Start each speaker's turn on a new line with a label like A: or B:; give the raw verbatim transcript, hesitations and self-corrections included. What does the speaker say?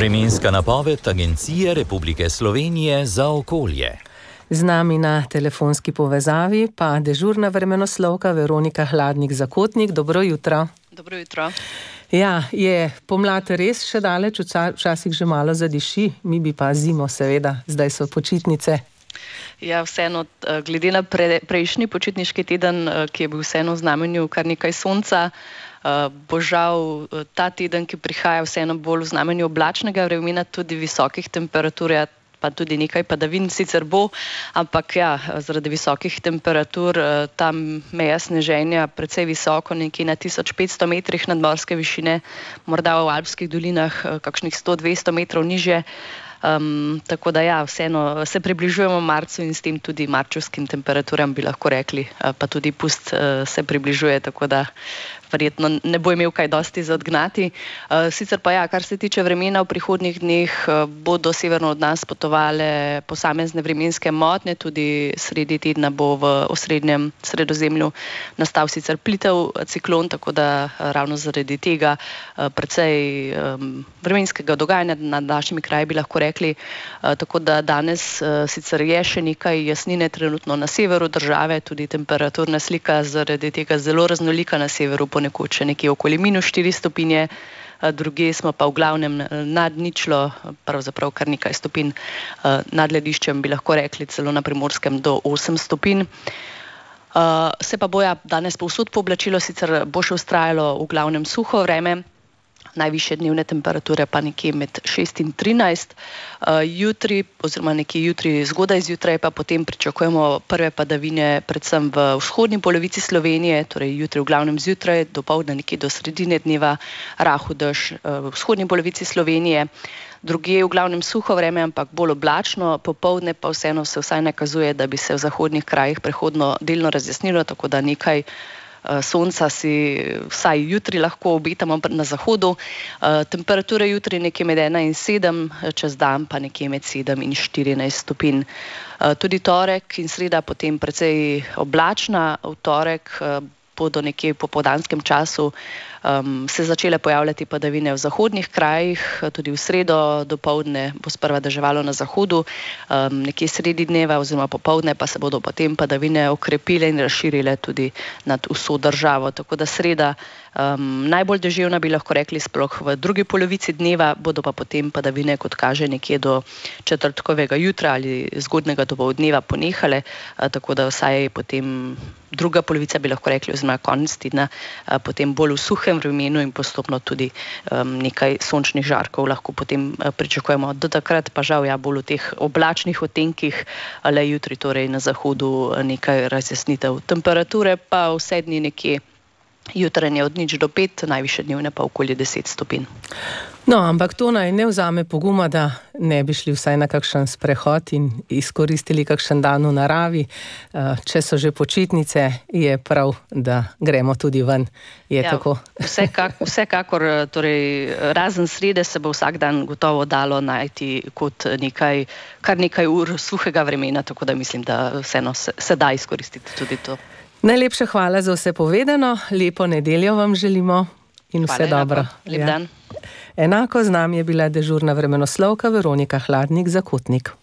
A: Vremenska napoved Agencije Republike Slovenije za okolje.
B: Z nami na telefonski povezavi pa dežurna vremenoslovka Veronika Hladnik-Zakotnik. Dobro jutro.
C: Dobro jutro.
B: Ja, je pomlad res še daleč, včasih že malo zadiši, mi bi pa zimo seveda, zdaj so počitnice.
C: Ja, vseeno, glede na pre, prejšnji počitniški teden, ki je bil vseeno v znamenju kar nekaj sonca, bo žal ta teden, ki prihaja, vseeno bolj v znamenju oblačnega vremena, tudi visokih temperatur, pa tudi nekaj padavin sicer bo, ampak ja, zaradi visokih temperatur tam meja sneženja precej visoko, nekje na tisoč petsto metrih nadmorske višine, morda v alpskih dolinah kakšnih sto do dvesto metrov nižje. Um, tako da ja, vseeno se približujemo marcu in s tem tudi marčevskim temperaturam, bi lahko rekli, pa tudi pust uh, se približuje, tako da verjetno ne bo imel kaj dosti za odgnati. Uh, sicer pa ja, kar se tiče vremena v prihodnjih dneh, uh, bodo severno od nas potovale posamezne vremenske motnje, tudi sredi tedna bo v osrednjem Sredozemlju nastal sicer plitev ciklon, tako da uh, ravno zaradi tega uh, precej um, vremenskega dogajanja nad našimi kraji, bi lahko rekli. Uh, tako da danes uh, sicer je še nekaj jasnine trenutno na severu države, tudi temperaturna slika zaradi tega zelo raznolika na severu, ponekod še nekje okoli minus štiri stopinje, druge smo pa v glavnem nad ničlo, pravzaprav kar nekaj stopinj nad lediščem, bi lahko rekli celo na Primorskem do osem stopinj. Se pa bo ja danes povsod pooblačilo, sicer bo še vztrajalo v glavnem suho vreme, najvišje dnevne temperature pa nekje med šest in trinajst. Uh, jutri, oziroma nekje jutri zgodaj zjutraj, pa potem pričakujemo prve padavine predvsem v vzhodni polovici Slovenije, torej jutri v glavnem zjutraj, dopoldne nekje do sredine dneva rahel dež uh, v vzhodni polovici Slovenije. Drugje v glavnem suho vreme, ampak bolj oblačno, popoldne pa vseeno se vsaj nakazuje, da bi se v zahodnih krajih prehodno delno razjasnilo, tako da nekaj sonca si vsaj jutri lahko obetamo na zahodu. Temperature jutri nekje med ena in sedem, čez dan pa nekje med sedem in štirinajst stopinj. Tudi torek in sreda potem precej oblačna. V torek bodo nekje po popoldanskem času um, se začele pojavljati padavine v zahodnih krajih, tudi v sredo dopoldne bo sprva deževalo na zahodu, um, nekje sredi dneva oziroma popoldne pa se bodo potem padavine okrepile in razširile tudi nad vso državo. Tako da sreda um, najbolj deževna, bi lahko rekli, sploh v drugi polovici dneva, bodo pa potem padavine, kot kaže, nekje do četrtkovega jutra ali zgodnega dopoldneva ponehale, uh, tako da vsaj potem druga polovica, bi lahko rekli, oziroma konec tedna, potem bolj v suhem vremenu in postopno tudi um, nekaj sončnih žarkov lahko potem pričakujemo. Do takrat pa žal ja bolj v teh oblačnih odtenkih, le jutri torej na zahodu nekaj razjasnitev. Temperature pa vse dni nekje jutranje od nič do pet, najvišje dnevne pa okoli deset stopinj.
B: No, ampak to naj ne vzame poguma, da ne bi šli vsaj na kakšen sprehod in izkoristili kakšen dan v naravi. Če so že počitnice, je prav, da gremo tudi ven. Je
C: ja,
B: tako?
C: Vsekak, vsekakor, torej razen srede se bo vsak dan gotovo dalo najti kot nekaj, kar nekaj ur suhega vremena, tako da mislim, da vseeno se, se da izkoristiti tudi to.
B: Najlepša hvala za vse povedano, lepo nedeljo vam želimo in vse
C: hvala,
B: dobro.
C: Lep dan.
B: Enako z nami je bila dežurna vremenoslovka Veronika Hladnik-Zakotnik.